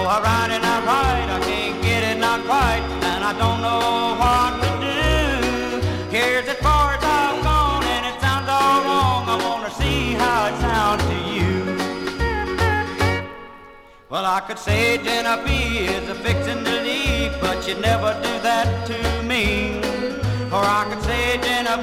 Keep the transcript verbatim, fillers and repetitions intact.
I write it not right, I can't get it not quite, and I don't know what to do. Here's as far as I've gone, and it sounds all wrong. I wanna see how it sounds to you. Well, I could say Genevieve is a fixin' to leave, but you'd never do that to me. Or I could say Genevieve